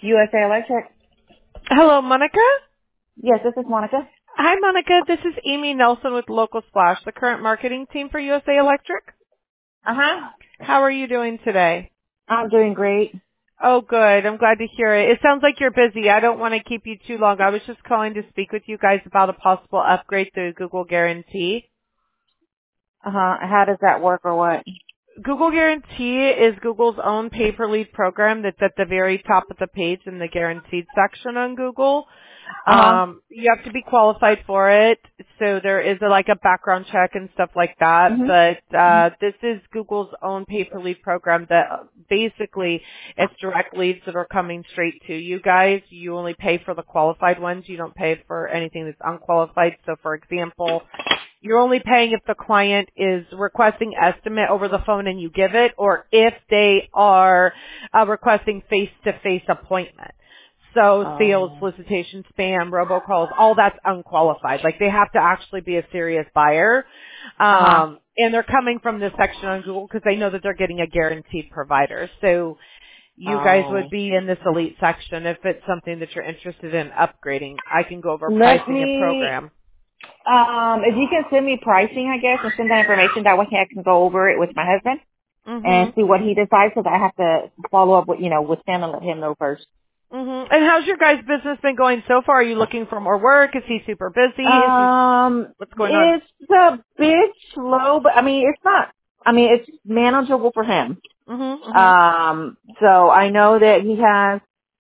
USA Electric. Hello, Monica? Yes, this is Monica. Hi, Monica. This is Amy Nelson with Local Splash, the current marketing team for USA Electric. Uh-huh. How are you doing today? I'm doing great. Oh, good. I'm glad to hear it. It sounds like you're busy. I don't want to keep you too long. I was just calling to speak with you guys about a possible upgrade to Google Guarantee. Uh-huh. How does that work or what? Google Guarantee is Google's own pay-per-lead program that's at the very top of the page in the guaranteed section on Google. Uh-huh. You have to be qualified for it, so there is like a background check and stuff like that, but this is Google's own pay-per-lead program that basically it's direct leads that are coming straight to you guys. You only pay for the qualified ones. You don't pay for anything that's unqualified. So, for example, you're only paying if the client is requesting estimate over the phone and you give it, or if they are requesting face-to-face appointment. So sales, solicitation, spam, robocalls, all that's unqualified. Like they have to actually be a serious buyer. And they're coming from this section on Google because they know that they're getting a guaranteed provider. So you guys would be in this elite section if it's something that you're interested in upgrading. I can go over pricing and program. If you can send me pricing, I guess, and send that information, that way I can go over it with my husband and see what he decides, because I have to follow up with, with him and let him know first. And how's your guys' business been going so far? Are you looking for more work? Is he super busy? What's going on? It's a bit slow, but it's manageable for him. So I know that he has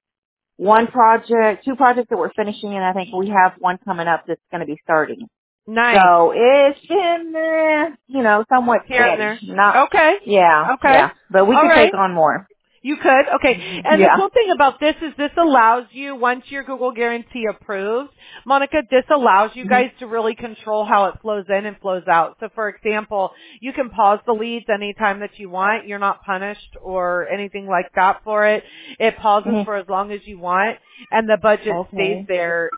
two projects that we're finishing, and I think we have one coming up that's going to be starting. Nice. So it's been, somewhat here and there. Not, okay. Yeah. Okay. Yeah. But we can take on more. You could? Okay. And the cool thing about this is this allows you, once your Google Guarantee approves, Monica, this allows you guys to really control how it flows in and flows out. So, for example, you can pause the leads anytime that you want. You're not punished or anything like that for it. It pauses for as long as you want, and the budget stays there.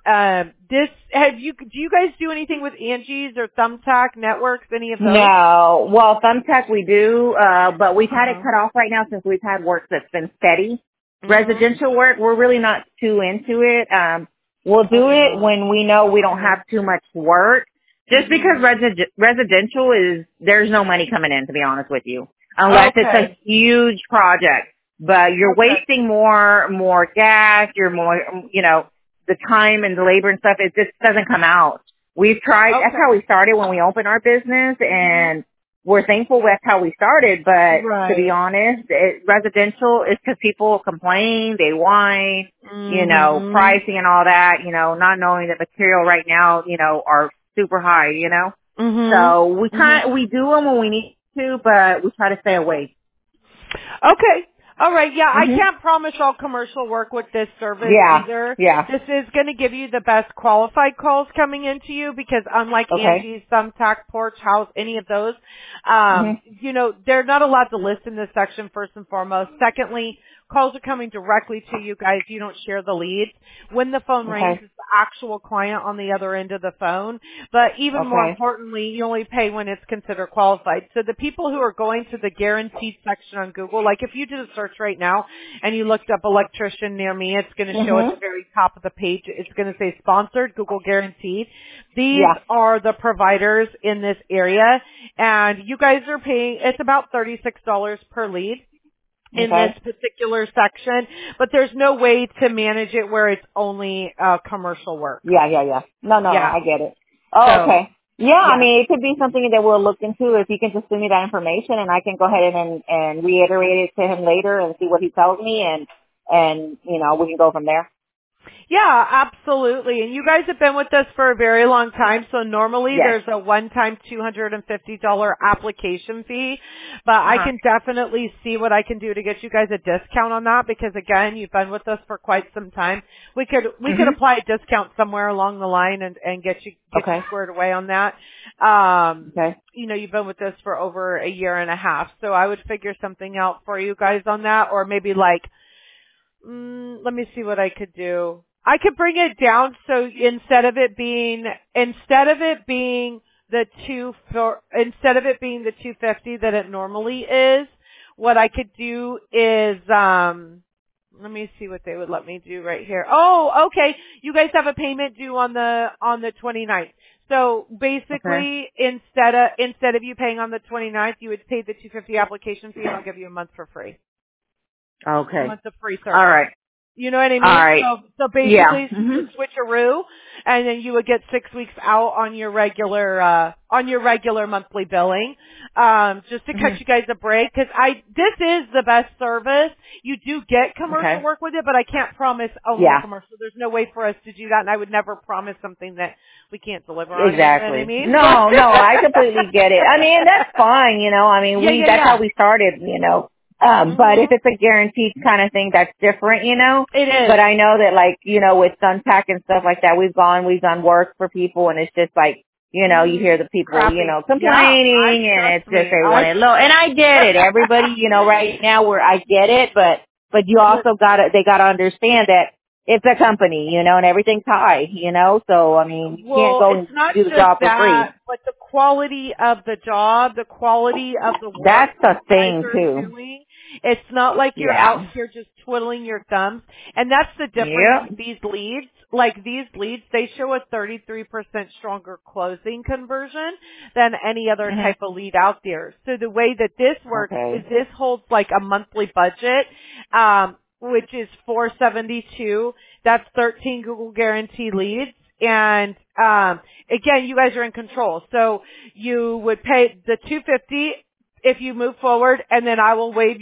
Do you guys do anything with Angie's or Thumbtack Networks, any of those? No. Well, Thumbtack we do, but we've had it cut off right now since we've had work that's been steady. Residential work, we're really not too into it. We'll do it when we know we don't have too much work. Just because residential there's no money coming in, to be honest with you. Unless it's a huge project. But you're wasting more gas, you're more, the time and the labor and stuff, it just doesn't come out. We've tried, that's how we started when we opened our business, and we're thankful that's how we started, but to be honest, residential is because people complain, they whine, pricing and all that, not knowing that material right now, are super high, So we do them when we need to, but we try to stay away. Okay. All right. Yeah, I can't promise all commercial work with this service either. Yeah. This is going to give you the best qualified calls coming into you because unlike Angie's, Thumbtack, Porch House, any of those, they're not allowed to list in this section first and foremost. Secondly, calls are coming directly to you guys. You don't share the leads. When the phone rings, it's the actual client on the other end of the phone. But even more importantly, you only pay when it's considered qualified. So the people who are going to the guaranteed section on Google, like if you did a search right now and you looked up electrician near me, it's going to show at the very top of the page. It's going to say sponsored, Google Guaranteed. These are the providers in this area. And you guys are paying, it's about $36 per lead in this particular section, but there's no way to manage it where it's only commercial work. Yeah. No, I get it. Oh, okay. Yeah, I mean, it could be something that we'll look into if you can just send me that information, and I can go ahead and reiterate it to him later and see what he tells me, and we can go from there. Yeah, absolutely. And you guys have been with us for a very long time, so normally there's a one-time $250 application fee, but I can definitely see what I can do to get you guys a discount on that because again, you've been with us for quite some time. We could apply a discount somewhere along the line and get you squared away on that. You've been with us for over a year and a half, so I would figure something out for you guys on that, or maybe let me see what I could do. I could bring it down so instead of it being the 250 that it normally is, what I could do is Let me see what they would let me do right here. Oh, okay. You guys have a payment due on the 29th. So basically, instead of you paying on the 29th, you would pay the $250 application fee, and I'll give you a month for free. Okay. A month of free service. All right. You know what I mean? All right. So basically, it's just a switcheroo, and then you would get 6 weeks out on your regular monthly billing, just to cut you guys a break. Cause this is the best service. You do get commercial work with it, but I can't promise only commercial. There's no way for us to do that, and I would never promise something that we can't deliver on. Exactly. You know what I mean? No, I completely get it. I mean, that's fine, you know. I mean, that's how we started, you know. But if it's a guaranteed kind of thing, that's different, you know. It is. But I know that, like, you know, with Sunpack and stuff like that, we've done work for people, and it's just like, you know, you hear the people, you know, complaining, and it's just they want it low. And I get it. Everybody, you know, right now I get it, but you also they gotta understand that it's a company, you know, and everything's high, you know. So I mean, you can't go and do the job for free. But the quality of the job, the quality of the work that's the thing too. Doing, it's not like you're out here just twiddling your thumbs. And that's the difference with these leads. Like these leads, they show a 33% stronger closing conversion than any other type of lead out there. So the way that this works is this holds like a monthly budget, which is $472. That's 13 Google Guarantee leads. And, again, you guys are in control. So you would pay the $250 if you move forward, and then I will waive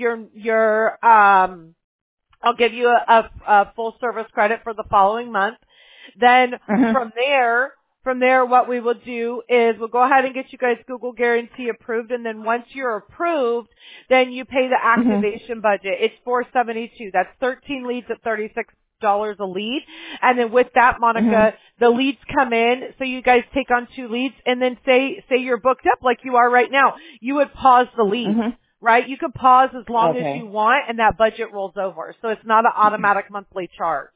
I'll give you a full service credit for the following month. Then from there, what we will do is we'll go ahead and get you guys Google Guarantee approved, and then once you're approved, then you pay the activation budget. It's $472. That's 13 leads at $36 a lead. And then with that, Monica, the leads come in, so you guys take on 2 leads, and then say you're booked up like you are right now. You would pause the lead. Right? You can pause as long as you want, and that budget rolls over. So it's not an automatic monthly charge.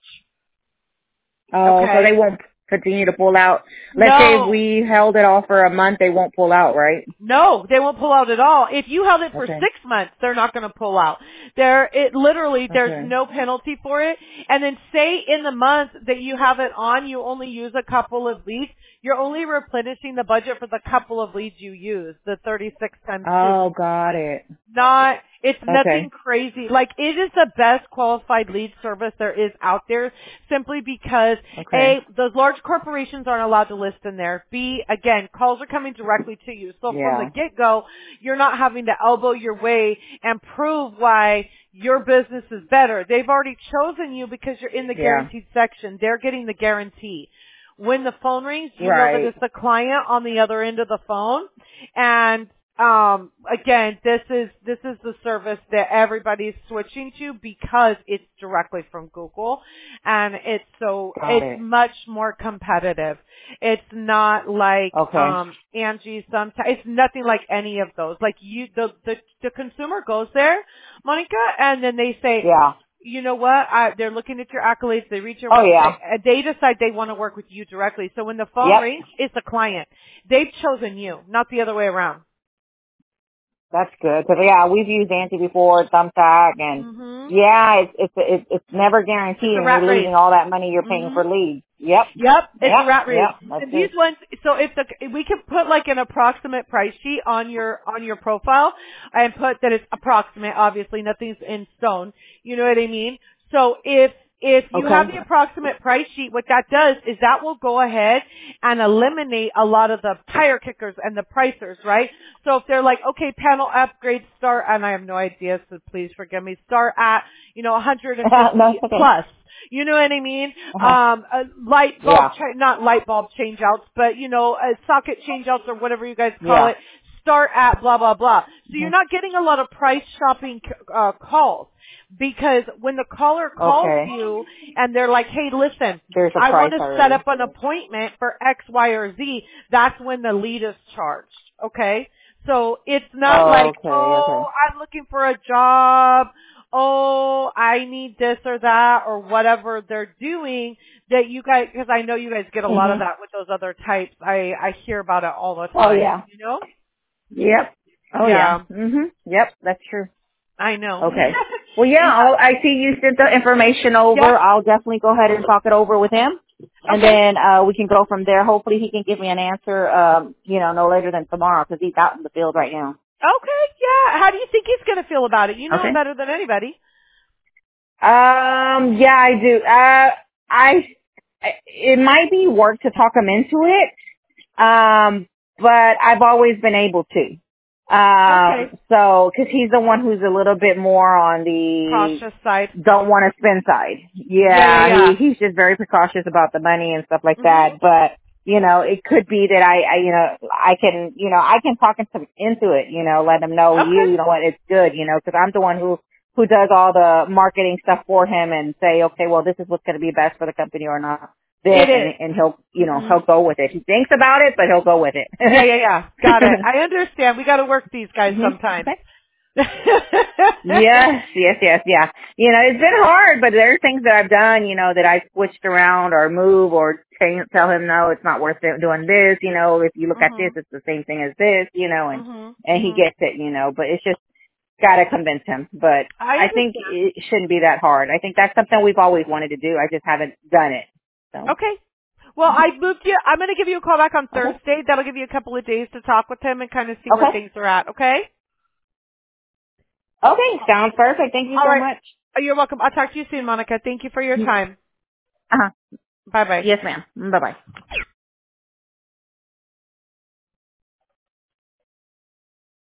Oh, so they won't continue to pull out. Let's say if we held it off for a month, they won't pull out, right? No, they won't pull out at all. If you held it for 6 months, they're not going to pull out. There's no penalty for it. And then say in the month that you have it on, you only use a couple of leads. You're only replenishing the budget for the couple of leads you use, the 36 times 2. Oh, got it. It's nothing crazy. Like, it is the best qualified lead service there is out there, simply because, A, those large corporations aren't allowed to list in there. B, again, calls are coming directly to you. So from the get-go, you're not having to elbow your way and prove why your business is better. They've already chosen you because you're in the guaranteed section. They're getting the guarantee. When the phone rings, you know that it's the client on the other end of the phone. And again, this is the service that everybody's switching to because it's directly from Google, and it's much more competitive. It's not like Angie. Sometimes it's nothing like any of those. Like the consumer goes there, Monica, and then they say, you know what? They're looking at your accolades. They reach your website. They decide they want to work with you directly. So when the phone rings, it's the client. They've chosen you, not the other way around. That's good. Cause we've used Angie before, Thumbtack, and it's never guaranteed, and you're losing all that money you're paying for leads. It's a rat race. And these ones, so we can put like an approximate price sheet on your profile and put that it's approximate. Obviously, nothing's in stone. You know what I mean? So if you have the approximate price sheet, what that does is that will go ahead and eliminate a lot of the tire kickers and the pricers, right? So if they're like, okay, panel upgrades start, and I have no idea, so please forgive me, start at, 150 plus. You know what I mean? Light bulb, not light bulb change outs, but socket change outs or whatever you guys call it, start at blah, blah, blah. So you're not getting a lot of price shopping, calls. Because when the caller calls you and they're like, hey, listen, I want to set up an appointment for X, Y, or Z, that's when the lead is charged. Okay? So it's not I'm looking for a job. Oh, I need this or that or whatever they're doing that you guys, because I know you guys get a lot of that with those other types. I hear about it all the time. Oh, yeah. You know? Yep. Oh, yeah. Yep, that's true. I know. Okay. Well, yeah, I see you sent the information over. Yep. I'll definitely go ahead and talk it over with him. And Okay. then we can go from there. Hopefully he can give me an answer, no later than tomorrow because he's out in the field right now. Okay, yeah. How do you think he's going to feel about it? You know him Okay. better than anybody. Yeah, I do. It might be work to talk him into it. But I've always been able to. Okay. So, cause he's the one who's a little bit more on the Cautious side. don't want to spend side. Yeah. He's just very precautious about the money and stuff like Mhm. that. But, it could be that I can talk him into it, let him know, Okay. you know what, it's good, cause I'm the one who does all the marketing stuff for him and say, okay, well, this is what's going to be best for the company or not. This, It is. and he'll, Mhm. he'll go with it. He thinks about it, but he'll go with it. Yeah. Got it. I understand. We got to work these guys sometimes. Okay. Yes, yeah. It's been hard, but there are things that I've done, that I've switched around or move or tell him, no, it's not worth it doing this, if you look at this, Mhm. it's the same thing as this, Mhm. and he Mhm. gets it, but it's just gotta convince him. But I I think understand. it shouldn't be that hard. I think that's something we've always wanted to do. I just haven't done it. So, Okay. Well, I moved you. I'm going to give you a call back on okay. Thursday. That'll give you a couple of days to talk with him and kind of see where Okay. things are at. Okay. Okay. Sounds perfect. Thank you All so right. much. You're welcome. I'll talk to you soon, Monica. Thank you for your time. Uh-huh. Bye bye. Yes, ma'am. Bye-bye.